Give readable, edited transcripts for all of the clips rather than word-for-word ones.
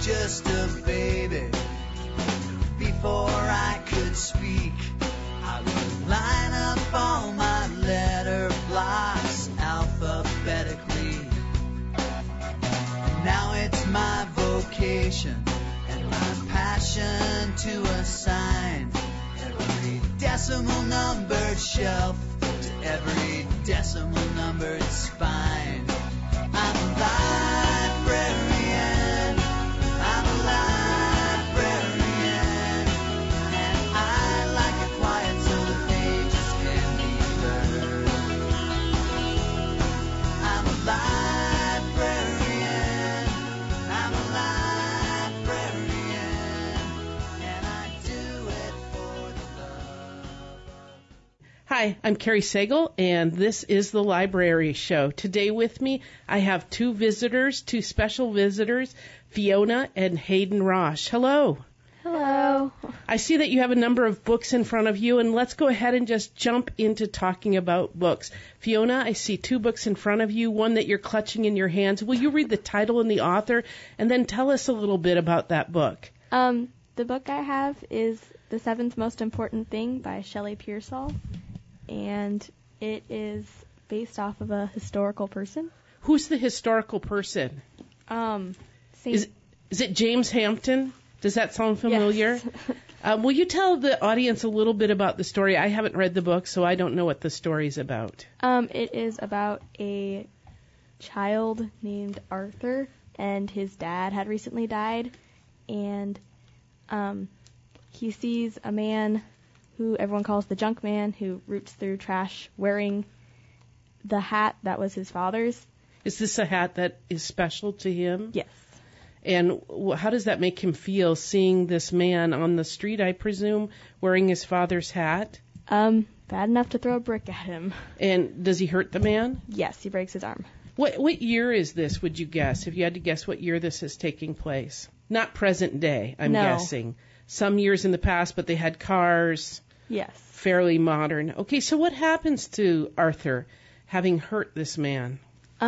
just a baby. Before I could speak, I would line up all my letter blocks alphabetically. Now it's my vocation and my passion to assign every decimal numbered shelf to every decimal numbered spine. I'm a librarian, I'm a librarian, and I like it quiet so the pages can be heard. I'm a librarian, I'm a librarian, and I do it for the love. Hi, I'm Carrie Sagal, and this is the Library Show. Today with me, I have two special visitors, Fiona and Hayden Rosh. Hello. Hello. I see that you have a number of books in front of you, and let's go ahead and just jump into talking about books. Fiona, I see two books in front of you, one that you're clutching in your hands. Will you read the title and the author, and then tell us a little bit about that book? The book I have is The Seventh Most Important Thing by Shelley Pearsall, and it is based off of a historical person. Who's the historical person? Is it James Hampton? Does that sound familiar? Yes. Will you tell the audience a little bit about the story? I haven't read the book, so I don't know what the story's about. It is about a child named Arthur, and his dad had recently died, and he sees a man who everyone calls the junk man, who roots through trash wearing the hat that was his father's. Is this a hat that is special to him? Yes. And how does that make him feel, seeing this man on the street, I presume, wearing his father's hat? Bad enough to throw a brick at him. And does he hurt the man? Yes, he breaks his arm. What year is this, would you guess, if you had to guess what year this is taking place? Not present day, I'm guessing. Some years in the past, but they had cars. Yes. Fairly modern. Okay, so what happens to Arthur having hurt this man?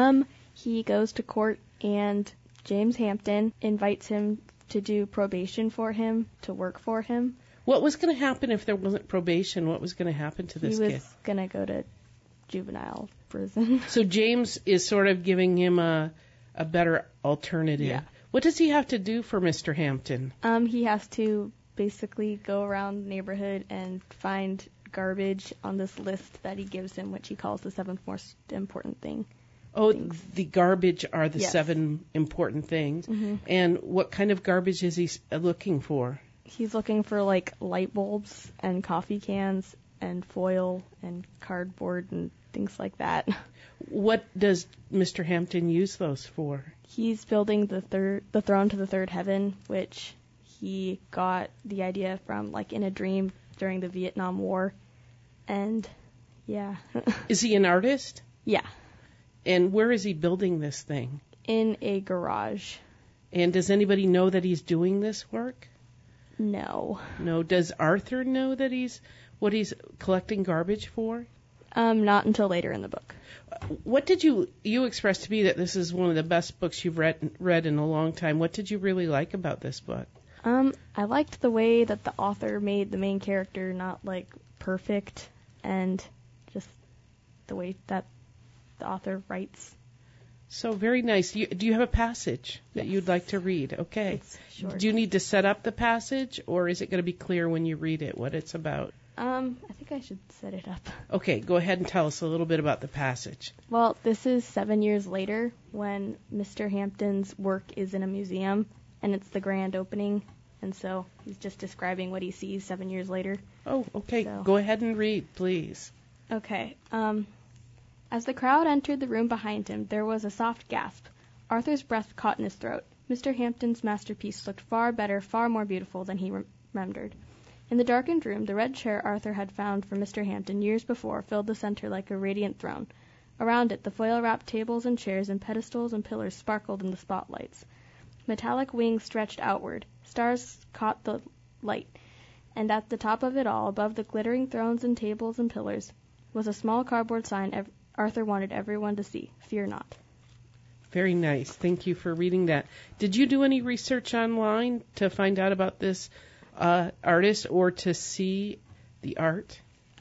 He goes to court, and James Hampton invites him to do probation for him, to work for him. What was going to happen if there wasn't probation? What was going to happen to this kid? He was going to go to juvenile prison. So James is sort of giving him a better alternative. Yeah. What does he have to do for Mr. Hampton? He has to basically go around the neighborhood and find garbage on this list that he gives him, which he calls the seventh most important thing. Oh, the garbage are the Yes. 7 important things. Mm-hmm. And what kind of garbage is he looking for? He's looking for, like, light bulbs and coffee cans and foil and cardboard and things like that. What does Mr. Hampton use those for? He's building the throne to the third heaven, which he got the idea from, like, in a dream during the Vietnam War. And, yeah. Is he an artist? Yeah. And where is he building this thing? In a garage. And does anybody know that he's doing this work? No. No. Does Arthur know that what he's collecting garbage for? Not until later in the book. What did you expressed to me that this is one of the best books you've read in a long time. What did you really like about this book? I liked the way that the author made the main character not, like, perfect, and just the way that the author writes. So very nice. Do you have a passage that Yes. you'd like to read? Okay. It's short. Do you need to set up the passage, or is it going to be clear when you read it what it's about? I think I should set it up. Okay, go ahead and tell us a little bit about the passage. Well, this is 7 years later when Mr. Hampton's work is in a museum, and it's the grand opening, and so he's just describing what he sees 7 years later. Oh, okay. So. Go ahead and read, please. Okay. As the crowd entered the room behind him, there was a soft gasp. Arthur's breath caught in his throat. Mr. Hampton's masterpiece looked far better, far more beautiful than he remembered. In the darkened room, the red chair Arthur had found for Mr. Hampton years before filled the center like a radiant throne. Around it, the foil-wrapped tables and chairs and pedestals and pillars sparkled in the spotlights. Metallic wings stretched outward. Stars caught the light. And at the top of it all, above the glittering thrones and tables and pillars, was a small cardboard sign Arthur wanted everyone to see. Fear not. Very nice. Thank you for reading that. Did you do any research online to find out about this artist or to see the art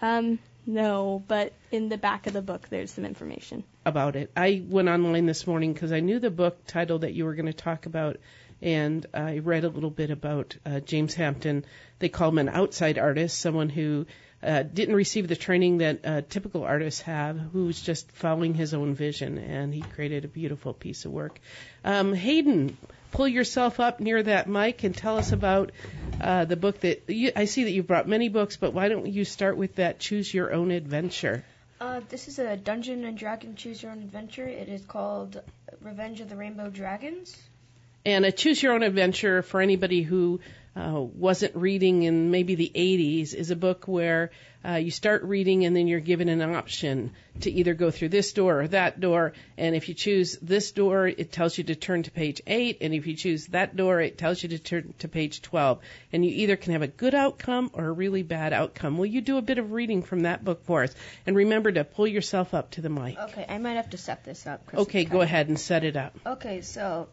No, but in the back of the book there's some information. about it? I went online this morning because I knew the book title that you were going to talk about, and I read a little bit about James Hampton. They call him an outside artist, someone who didn't receive the training that typical artists have, who's just following his own vision, and he created a beautiful piece of work. Hayden, pull yourself up near that mic and tell us about the book that I see that you've brought many books, but why don't you start with that Choose Your Own Adventure? This is a Dungeon and Dragon Choose Your Own Adventure. It is called Revenge of the Rainbow Dragons. And a Choose Your Own Adventure, for anybody who wasn't reading in maybe the 80s, is a book where you start reading and then you're given an option to either go through this door or that door. And if you choose this door, it tells you to turn to page 8. And if you choose that door, it tells you to turn to page 12. And you either can have a good outcome or a really bad outcome. Will you do a bit of reading from that book for us? And remember to pull yourself up to the mic. Okay, I might have to set this up. Okay, go ahead and set it up. Okay, so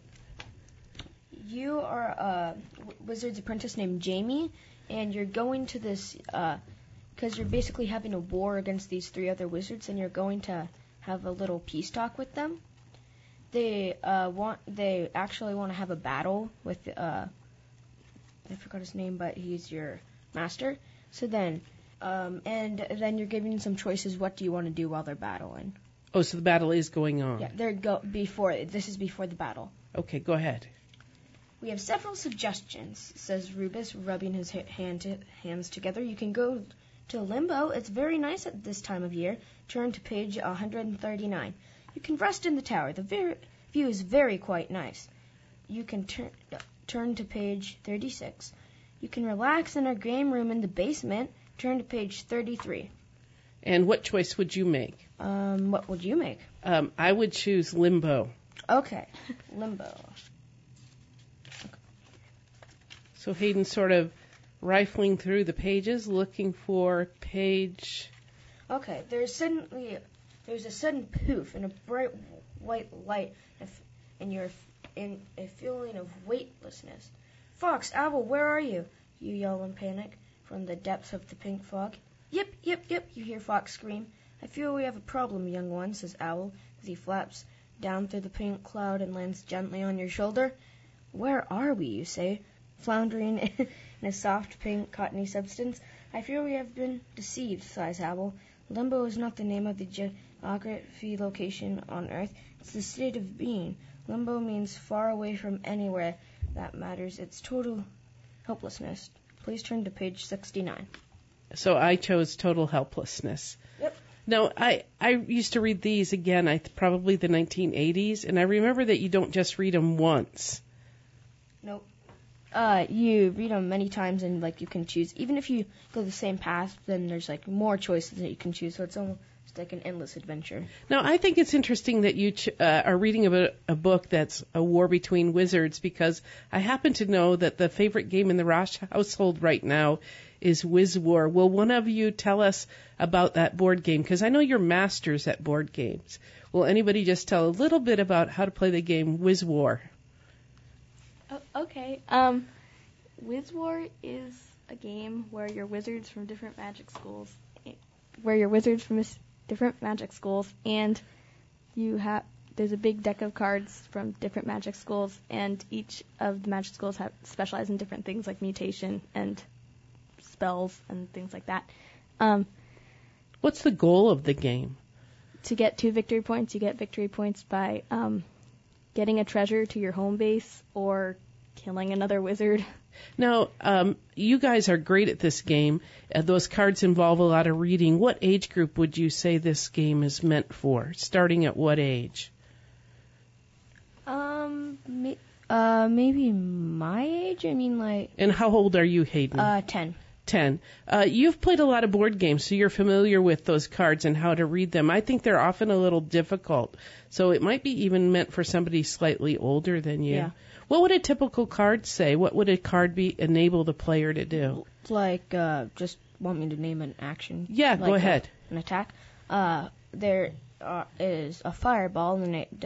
you are a wizard's apprentice named Jamie, and you're going to this because you're basically having a war against these 3 other wizards, and you're going to have a little peace talk with them. They actually want to have a battle with I forgot his name, but he's your master. So then and then you're giving some choices. What do you want to do while they're battling? Oh, so the battle is going on. Yeah, this is before the battle. Okay, go ahead. We have several suggestions, says Rubus, rubbing his hands together. You can go to Limbo. It's very nice at this time of year. Turn to page 139. You can rest in the tower. The view is very quite nice. You can turn to page 36. You can relax in our game room in the basement. Turn to page 33. And what choice would you make? What would you make? I would choose Limbo. Okay, Limbo. So Hayden's sort of rifling through the pages, looking for page. Okay, there's a sudden poof and a bright white light, and you're in a feeling of weightlessness. Fox, Owl, where are you? You yell in panic from the depths of the pink fog. Yip, yip, yip, you hear Fox scream. I fear we have a problem, young one, says Owl, as he flaps down through the pink cloud and lands gently on your shoulder. Where are we, you say, floundering in a soft pink cottony substance. I fear we have been deceived, sighs Owl. Limbo is not the name of the geography location on Earth. It's the state of being. Limbo means far away from anywhere that matters. It's total helplessness. Please turn to page 69. So I chose total helplessness. Yep. Now, I used to read these again, probably the 1980s, and I remember that you don't just read them once. Nope. You read them many times, and you can choose. Even if you go the same path, then there's more choices that you can choose. So it's almost like an endless adventure. Now, I think it's interesting that you are reading about a book that's a war between wizards, because I happen to know that the favorite game in the Rosh household right now is Wiz War. Will one of you tell us about that board game? Because I know you're masters at board games. Will anybody just tell a little bit about how to play the game Wiz War? Okay. Wiz War is a game where you're wizards from different magic schools, and there's a big deck of cards from different magic schools, and each of the magic schools specialize in different things like mutation and spells and things like that. What's the goal of the game? To get 2 victory points, you get victory points by getting a treasure to your home base or killing another wizard. Now, you guys are great at this game. Those cards involve a lot of reading. What age group would you say this game is meant for? Starting at what age? Maybe my age. I mean, And how old are you, Hayden? 10. 10. You've played a lot of board games, so you're familiar with those cards and how to read them. I think they're often a little difficult, so it might be even meant for somebody slightly older than you. Yeah. What would a typical card say? What would a card enable the player to do? Just want me to name an action? Yeah, go ahead. An attack. There is a fireball, and it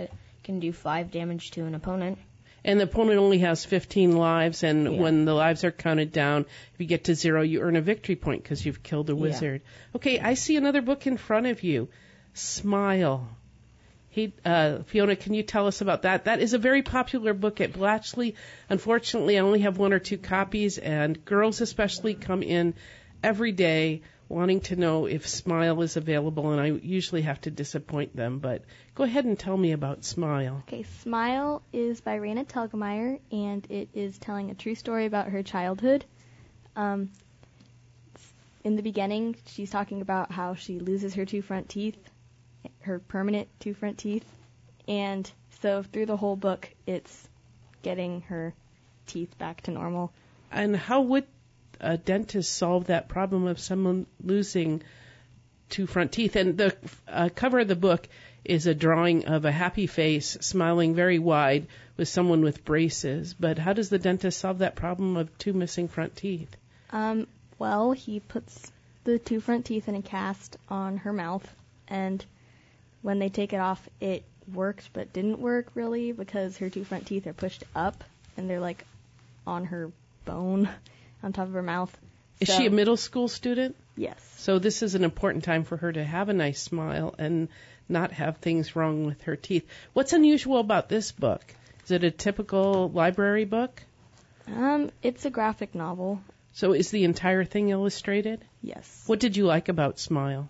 can do 5 damage to an opponent. And the opponent only has 15 lives, and Yeah. when the lives are counted down, if you get to 0, you earn a victory point because you've killed a wizard. Okay, I see another book in front of you, Smile. Hey, Fiona, can you tell us about that? That is a very popular book at Blatchley. Unfortunately, I only have 1 or 2 copies, and girls especially come in every day wanting to know if Smile is available, and I usually have to disappoint them. But go ahead and tell me about Smile. Okay, Smile is by Raina Telgemeier, and it is telling a true story about her childhood. In the beginning, she's talking about how she loses her 2 front teeth, her permanent 2 front teeth, and so through the whole book, it's getting her teeth back to normal. And how would a dentist solve that problem of someone losing 2 front teeth? And the cover of the book is a drawing of a happy face, smiling very wide, with someone with braces. But how does the dentist solve that problem of 2 missing front teeth? Well, he puts the 2 front teeth in a cast on her mouth, and when they take it off, it works, but didn't work really because her 2 front teeth are pushed up, and they're like on her bone on top of her mouth. Is she a middle school student? Yes. So this is an important time for her to have a nice smile and not have things wrong with her teeth. What's unusual about this book? Is it a typical library book? It's a graphic novel. So is the entire thing illustrated? Yes. What did you like about Smile?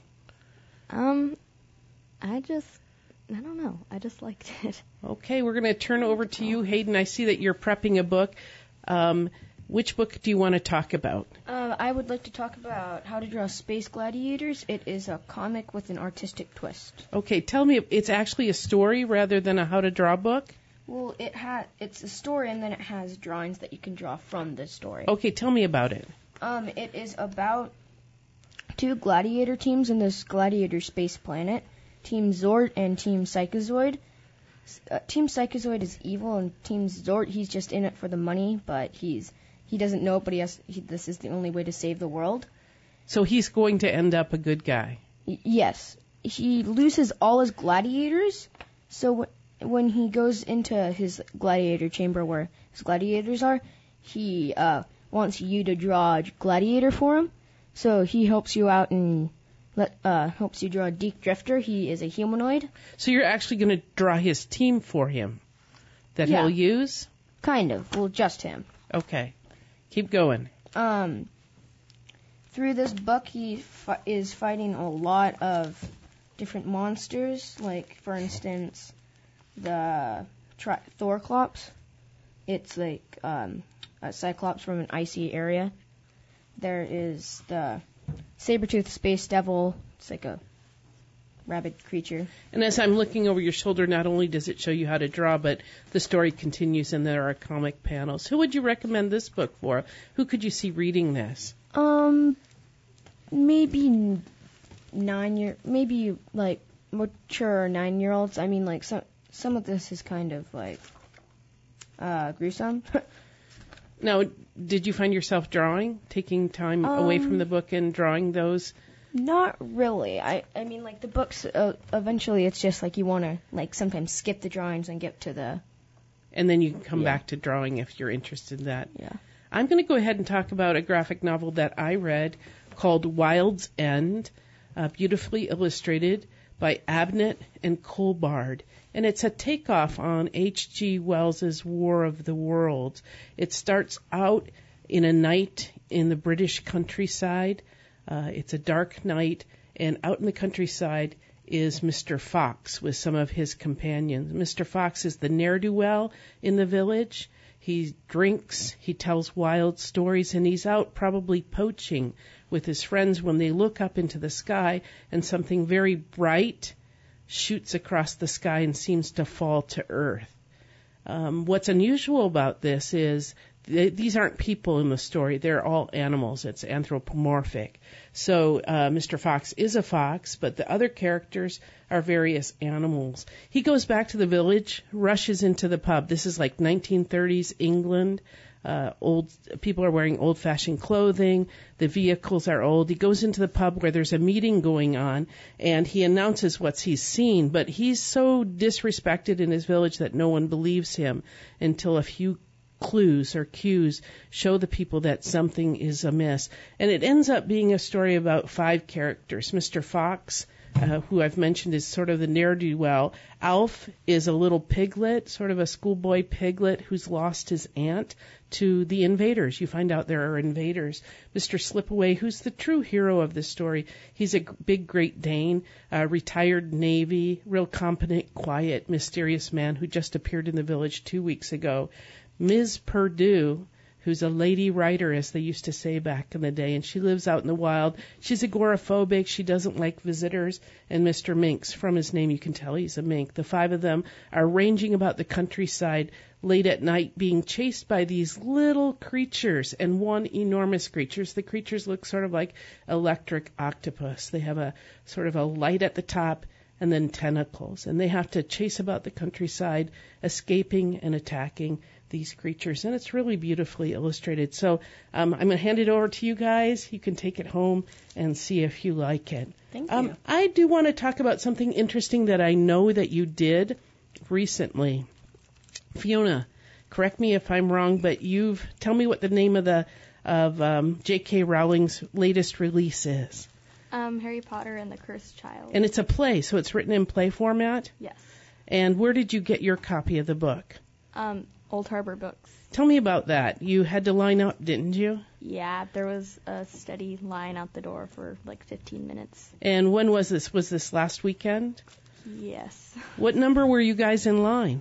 I don't know. I just liked it. Okay, we're going to turn over to you, Hayden. I see that you're prepping a book. Which book do you want to talk about? I would like to talk about How to Draw Space Gladiators. It is a comic with an artistic twist. Okay, tell me, it's actually a story rather than a how to draw book? Well, it's a story, and then it has drawings that you can draw from the story. Okay, tell me about it. It is about 2 gladiator teams in this gladiator space planet, Team Zord and Team Psychozoid. Team Psychozoid is evil, and Team Zord, he's just in it for the money, but he doesn't know it, but this is the only way to save the world. So he's going to end up a good guy. Yes. He loses all his gladiators, so when he goes into his gladiator chamber where his gladiators are, he wants you to draw a gladiator for him. So he helps you out and helps you draw Deke Drifter. He is a humanoid. So you're actually going to draw his team for him that Yeah. he'll use? Kind of. Well, just him. Okay. Keep going. Through this book, he is fighting a lot of different monsters, like, for instance, the Thorclops. It's like a Cyclops from an icy area. There is the Sabertooth Space Devil. It's like a rabid creature. And as I'm looking over your shoulder, not only does it show you how to draw, but the story continues and there are comic panels. Who would you recommend this book for? Who could you see reading this? Maybe maybe like mature 9-year-olds. I mean, like some of this is kind of like gruesome. Now, did you find yourself drawing, taking time away from the book and drawing those? Not really. I mean, like the books. Eventually, it's just like you want to like sometimes skip the drawings and get to the. And then you can come back to drawing if you're interested in that. Yeah. I'm going to go ahead and talk about a graphic novel that I read called Wild's End, beautifully illustrated by Abnett and Colbard. And it's a takeoff on H.G. Wells's War of the Worlds. It starts out in a night in the British countryside. It's a dark night, and out in the countryside is Mr. Fox with some of his companions. Mr. Fox is the ne'er-do-well in the village. He drinks, he tells wild stories, and he's out probably poaching with his friends when they look up into the sky and something very bright shoots across the sky and seems to fall to earth. What's unusual about this is these aren't people in the story. They're all animals. It's anthropomorphic. So Mr. Fox is a fox, but the other characters are various animals. He goes back to the village, rushes into the pub. This is like 1930s England. old people are wearing old-fashioned clothing. The vehicles are old. He goes into the pub where there's a meeting going on, and he announces what he's seen. But he's so disrespected in his village that no one believes him until a few clues or cues show the people that something is amiss. And it ends up being a story about 5 characters. Mr. Fox, who I've mentioned is sort of the ne'er-do-well. Alf is a little piglet, sort of a schoolboy piglet who's lost his aunt to the invaders. You find out there are invaders. Mr. Slipaway, who's the true hero of the story. He's a big Great Dane, retired Navy, real competent, quiet, mysterious man who just appeared in the village 2 weeks ago. Ms. Perdue, who's a lady writer, as they used to say back in the day, and she lives out in the wild. She's agoraphobic. She doesn't like visitors. And Mr. Minx, from his name you can tell he's a mink. The 5 of them are ranging about the countryside late at night, being chased by these little creatures and one enormous creature. The creatures look sort of like electric octopus. They have a sort of a light at the top and then tentacles. And they have to chase about the countryside, escaping and attacking these creatures. And it's really beautifully illustrated. So I'm going to hand it over to you guys. You can take it home and see if you like it. Thank you. I do want to talk about something interesting that I know that you did recently. Fiona, correct me if I'm wrong, but tell me what the name of J.K. Rowling's latest release is. Harry Potter and the Cursed Child. And it's a play, so it's written in play format? Yes. And where did you get your copy of the book? Old Harbor Books. Tell me about that. You had to line up, didn't you? Yeah, there was a steady line out the door for like 15 minutes. And when was this? Was this last weekend? Yes. What number were you guys in line?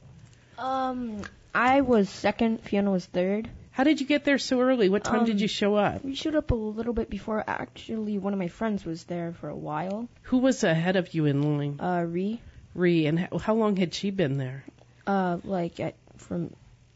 I was second, Fiona was third. How did you get there so early? What time did you show up? We showed up a little bit before. Actually, one of my friends was there for a while. Who was ahead of you in line? Ree. And how long had she been there? From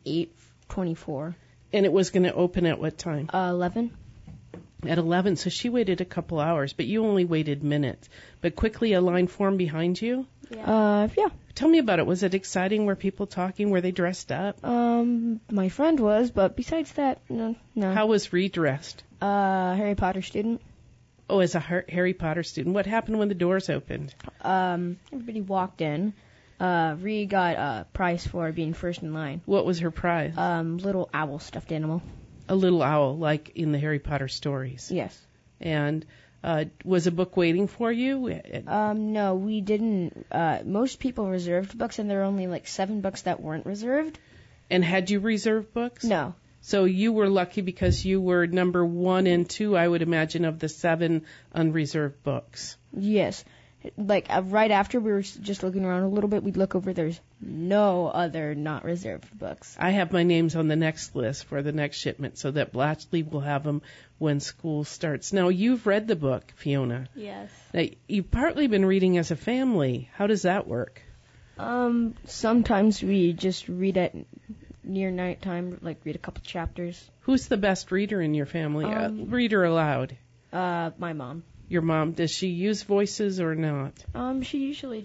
8:24. And it was going to open at what time? 11. At 11, so she waited a couple hours, but you only waited minutes. But quickly a line formed behind you? Yeah. Yeah. Tell me about it. Was it exciting? Were people talking? Were they dressed up? My friend was, but besides that, no. How was Ree dressed? Harry Potter student. Oh, as a Harry Potter student. What happened when the doors opened? Everybody walked in. Ree got a prize for being first in line. What was her prize? Little owl stuffed animal. A little owl, like in the Harry Potter stories. Yes. And was a book waiting for you? No, we didn't. Most people reserved books, and there were only like 7 books that weren't reserved. And had you reserved books? No. So you were lucky because you were number 1 and 2, I would imagine, of the 7 unreserved books. Yes. Like, right after we were just looking around a little bit, we'd look over, there's no other not reserved books. I have my names on the next list for the next shipment so that Blatchley will have them when school starts. Now, you've read the book, Fiona. Yes. Now, you've partly been reading as a family. How does that work? Sometimes we just read at near nighttime, like read a couple chapters. Who's the best reader in your family? Reader aloud. My mom. Your mom, does she use voices or not? She usually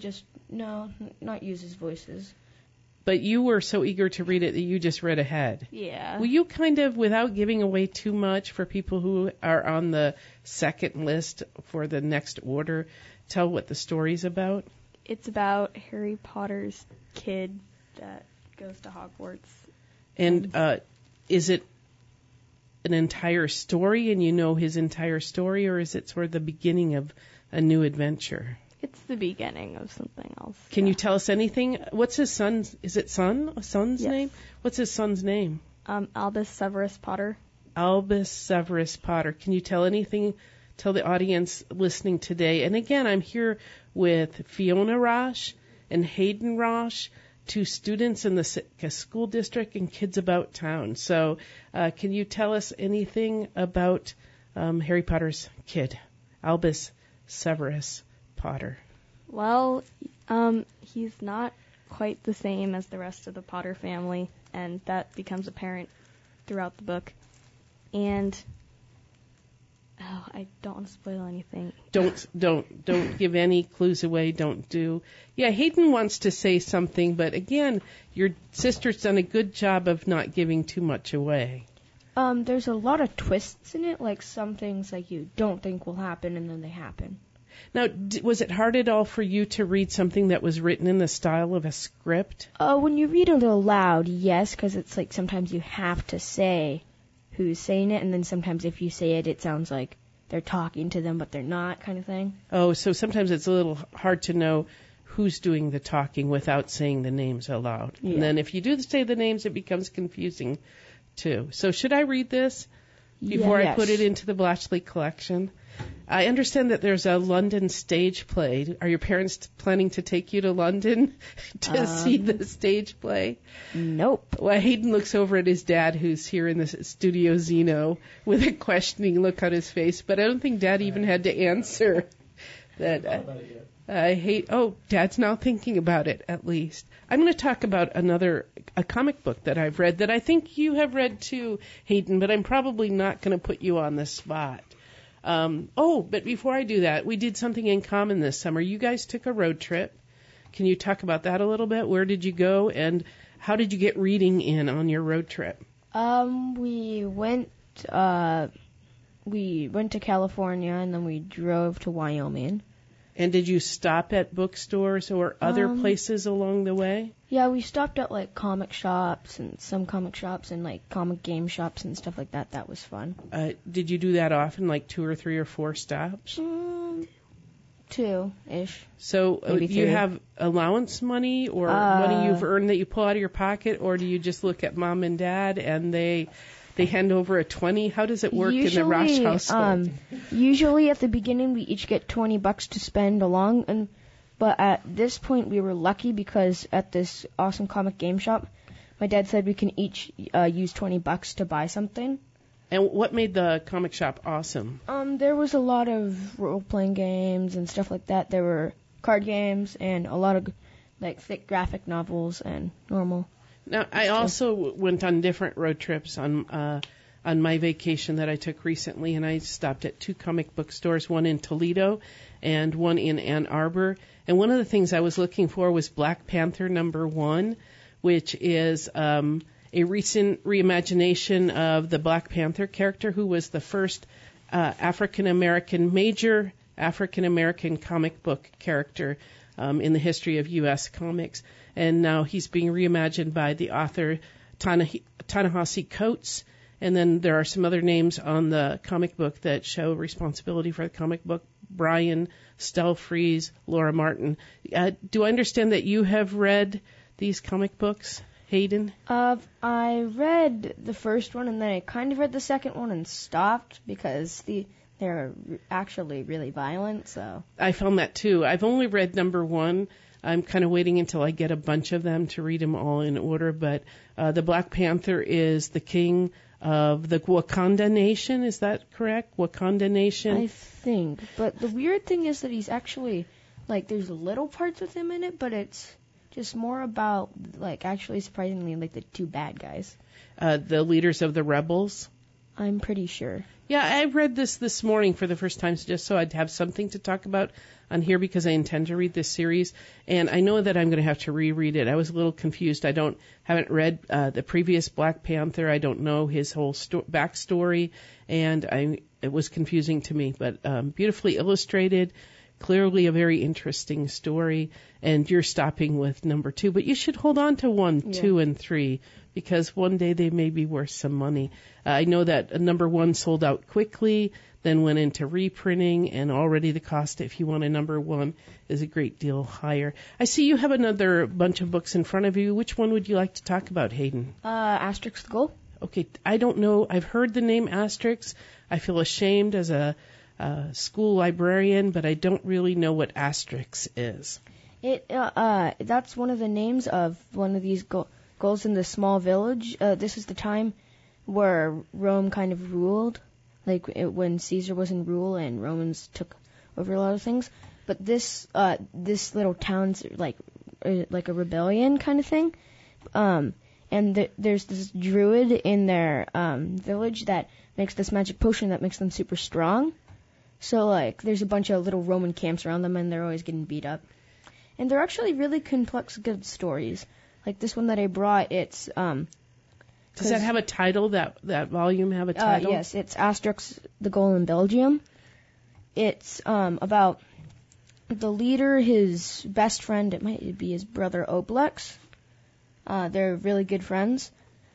not uses voices. But you were so eager to read it that you just read ahead. Yeah. Will you kind of, without giving away too much for people who are on the second list for the next order, tell what the story's about? It's about Harry Potter's kid that goes to Hogwarts. And is it an entire story and you know his entire story, or is it sort of the beginning of a new adventure? It's the beginning of something else. Can you tell us anything? What's his son's, is it son? A son's Yes. name? What's his son's name? Albus Severus Potter. Albus Severus Potter. Can you tell anything, tell the audience listening today? And again, I'm here with Fiona Roche and Hayden Roche, 2 students in the Sitka School District and Kids About Town. So can you tell us anything about Harry Potter's kid, Albus Severus Potter? Well, he's not quite the same as the rest of the Potter family, and that becomes apparent throughout the book. And Oh, I don't want to spoil anything. Don't give any clues away. Don't do. Yeah, Hayden wants to say something, but again, your sister's done a good job of not giving too much away. There's a lot of twists in it, like some things like you don't think will happen and then they happen. Now, was it hard at all for you to read something that was written in the style of a script? When you read it aloud, yes, because it's like sometimes you have to say who's saying it, and then sometimes if you say it, it sounds like they're talking to them, but they're not, kind of thing. Oh, so sometimes it's a little hard to know who's doing the talking without saying the names aloud. Yeah. And then if you do say the names, it becomes confusing, too. So should I read this before I put it into the Blatchley collection? I understand that there's a London stage play. Are your parents planning to take you to London to see the stage play? Nope. Well, Hayden looks over at his dad, who's here in the studio Zeno, with a questioning look on his face. But I don't think Dad even had to answer that. Dad's now thinking about it, at least. I'm going to talk about a comic book that I've read that I think you have read too, Hayden, but I'm probably not going to put you on the spot. But before I do that, we did something in common this summer. You guys took a road trip. Can you talk about that a little bit? Where did you go, and how did you get reading in on your road trip? We went to California, and then we drove to Wyoming. And did you stop at bookstores or other places along the way? Yeah, we stopped at like comic shops and some comic shops and like comic game shops and stuff like that. That was fun. Did you do that often, like 2 or 3 or 4 stops? 2-ish. So Maybe you 3. have allowance money or money you've earned that you pull out of your pocket, or do you just look at Mom and Dad and they hand over a 20? How does it work in the Rosh household? Usually at the beginning we each get $20 to spend along, but at this point we were lucky because at this awesome comic game shop, my dad said we can each use $20 to buy something. And what made the comic shop awesome? There was a lot of role-playing games and stuff like that. There were card games and a lot of like thick graphic novels and normal. Now, I also went on different road trips on my vacation that I took recently, and I stopped at 2 comic book stores, one in Toledo and one in Ann Arbor. And one of the things I was looking for was Black Panther #1, which is a recent reimagination of the Black Panther character, who was the first major African-American comic book character in the history of U.S. comics. And now he's being reimagined by the author Ta-Nehisi Coates. And then there are some other names on the comic book that show responsibility for the comic book. Brian Stelfreeze, Laura Martin. Do I understand that you have read these comic books, Hayden? I read the first one and then I kind of read the second one and stopped because they're actually really violent. So I found that too. I've only read #1. I'm kind of waiting until I get a bunch of them to read them all in order. But the Black Panther is the king of the Wakanda Nation. Is that correct? Wakanda Nation? I think. But the weird thing is that he's actually, like, there's little parts with him in it, but it's just more about, like, actually surprisingly, like, the 2 bad guys. The leaders of the rebels? I'm pretty sure. Yeah, I read this morning for the first time just so I'd have something to talk about on here because I intend to read this series. And I know that I'm going to have to reread it. I was a little confused. Haven't read the previous Black Panther. I don't know his whole backstory. And it was confusing to me. But beautifully illustrated, clearly a very interesting story. And you're stopping with #2. But you should hold on to 1, 2, and 3. Because one day they may be worth some money. I know that #1 sold out quickly, then went into reprinting, and already the cost, if you want a #1, is a great deal higher. I see you have another bunch of books in front of you. Which one would you like to talk about, Hayden? Asterix the Goal. Okay, I don't know. I've heard the name Asterix. I feel ashamed as a school librarian, but I don't really know what Asterix is. That's one of the names of one of these goals in the small village. This is the time where Rome kind of ruled, when Caesar was in rule and Romans took over a lot of things. But this little town's like a rebellion kind of thing. and there's this druid in their village that makes this magic potion that makes them super strong. So, like, there's a bunch of little Roman camps around them, and they're always getting beat up. And they're actually really complex, good stories. Like this one that I brought, it's... Does that have a title, that volume have a title? Yes, it's Asterix, the Ghoul in Belgium. It's about the leader, his best friend, it might be his brother Obelix. They're really good friends.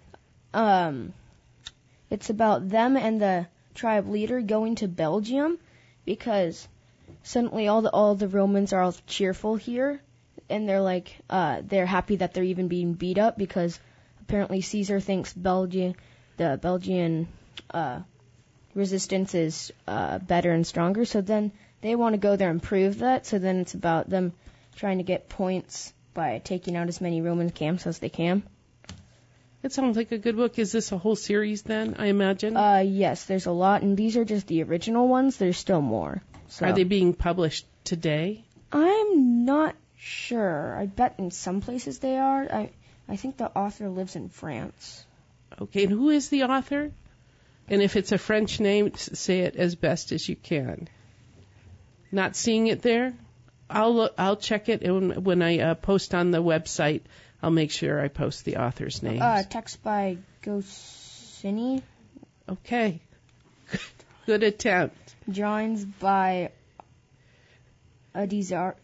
It's about them and the tribe leader going to Belgium because suddenly all the Romans are all cheerful here, and they're like they're happy that they're even being beat up because apparently Caesar thinks the Belgian resistance is better and stronger. So then they want to go there and prove that. So then it's about them trying to get points by taking out as many Roman camps as they can. It sounds like a good book. Is this a whole series then, I imagine? Yes, there's a lot, and these are just the original ones. There's still more. So. Are they being published today? I'm not sure. I bet in some places they are. I think the author lives in France. Okay, and who is the author? And if it's a French name, say it as best as you can. Not seeing it there? I'll check it, and when I post on the website, I'll make sure I post the author's name. Text by Goscinny. Okay. Good attempt. Drawings by Adizar.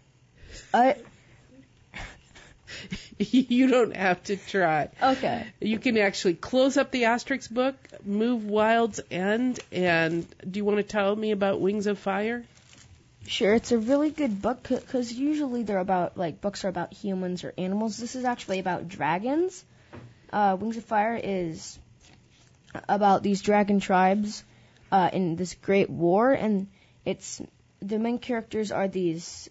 You don't have to try. Okay. You can actually close up the Asterix book, move Wild's End, and do you want to tell me about Wings of Fire? Sure, it's a really good book because usually they're about, like, books are about humans or animals. This is actually about dragons. Wings of Fire is about these dragon tribes in this great war, and the main characters are these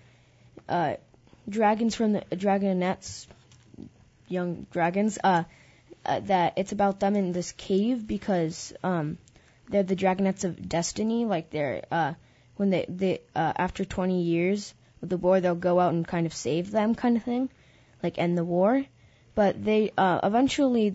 dragons from the dragonettes, young dragons. That it's about them in this cave because they're the dragonettes of destiny. Like they're when they after 20 years of the war, they'll go out and kind of save them, kind of thing, like end the war. But they eventually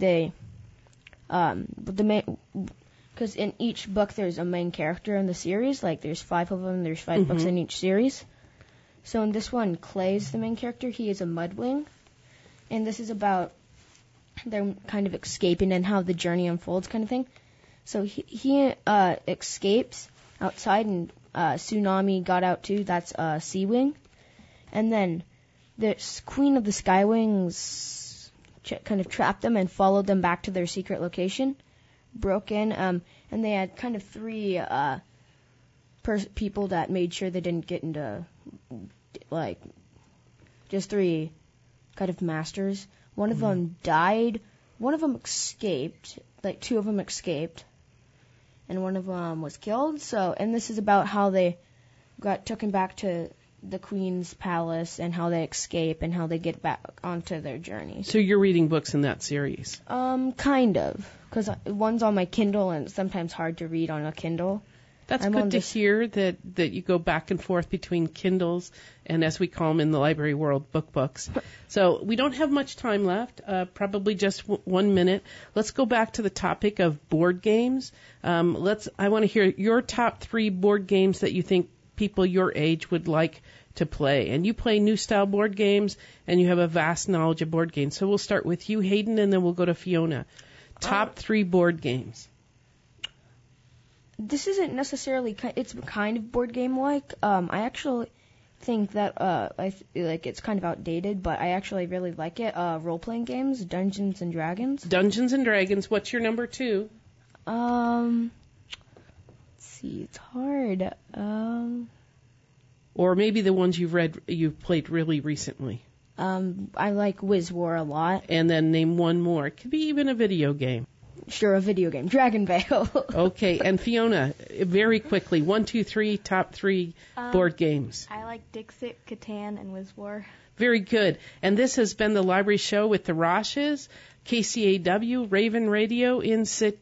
the main, because in each book there's a main character in the series. Like there's 5 of them. There's 5 books in each series. So in this one, Clay's the main character. He is a mudwing, and this is about them kind of escaping and how the journey unfolds, kind of thing. So he escapes outside, and Tsunami got out too. That's Seawing, and then the Queen of the Skywings kind of trapped them and followed them back to their secret location. Broke in, and they had kind of 3 people that made sure they didn't get into, like, just 3 kind of masters. One of them died. One of them escaped. Like, 2 of them escaped. And one of them was killed. So, and this is about how they got taken back to the Queen's palace and how they escape and how they get back onto their journey. So you're reading books in that series? Kind of. Because one's on my Kindle, and it's sometimes hard to read on a Kindle. That's good to hear that you go back and forth between Kindles and, as we call them in the library world, books. So we don't have much time left, probably just 1 minute. Let's go back to the topic of board games. I want to hear your top 3 board games that you think people your age would like to play. And you play new style board games, and you have a vast knowledge of board games. So we'll start with you, Hayden, and then we'll go to Fiona. Top 3 board games. This isn't necessarily, it's kind of board game like. I actually think that it's kind of outdated, but I actually really like it. Role playing games, Dungeons and Dragons. Dungeons and Dragons. What's your number 2? Let's see, it's hard. Or maybe the ones you've played really recently. I like Wiz War a lot. And then name one more. It could be even a video game. Sure, a video game. Dragon Veil. Okay, and Fiona, very quickly, 1, 2, 3, top 3 board games. I like Dixit, Catan, and Wiz War. Very good. And this has been the Library Show with the Roshes, KCAW, Raven Radio in